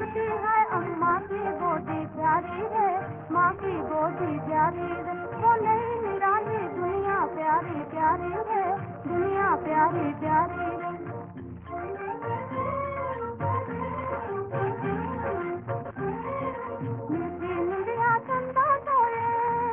बोलती है अम्मा की गोदी प्यारी है, माँ की गोदी प्यारी है। वो नहीं निराली दुनिया प्यारी प्यारी है, दुनिया प्यारी प्यारी है। मीठी निंदिया चंदा सोए,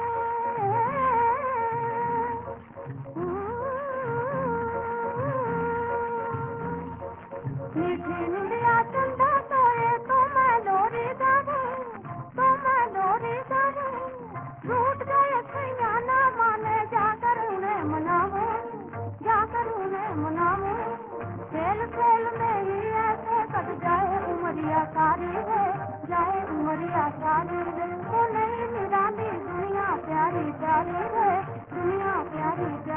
मीठी निंदिया चंदा सोए, तो मैं लोरी गाऊं, तो मैं लोरी गाऊं। रूठ गए सैया ना माने, जाकर उन्हें मनाऊं, जाकर उन्हें मनाऊं। खेल खेल में ही ऐसे कट जाए उमरिया सारी है, जाए उमरिया सारी है। वो नहीं निराली दुनिया प्यारी प्यारी है, दुनिया प्यारी।